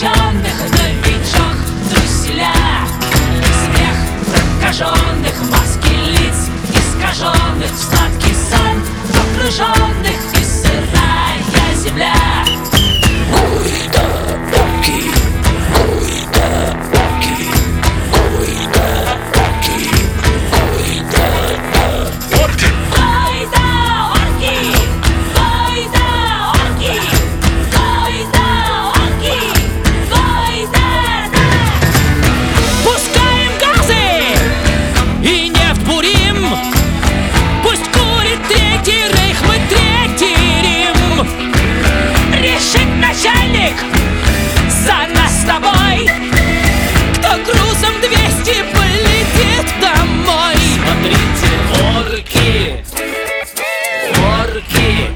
обреченных новичок, труселя. Смех прокаженных, маски лиц искаженных, в сладкий сон погруженных и сырая земля. За нас с тобой, кто грузом 200 полетит домой. Смотрите, орки, орки,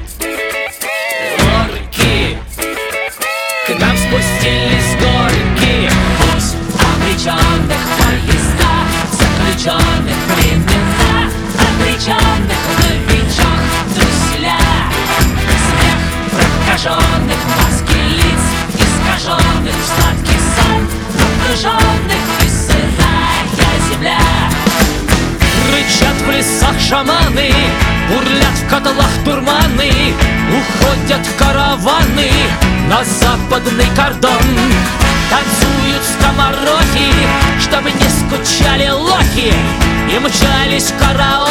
орки к нам спустились с горки. Пусть обреченных поезда, заключенных времена, обреченных новичок, труселя. Смех прокаженных, маски лиц искаженных, в сладкий сон погруженных и сырая земля. Рычат в лесах шаманы, бурлят в котлах дурманы, уходят караваны на западный кордон. Танцуют скоморохи, чтобы не скучали лохи, и мчались караоке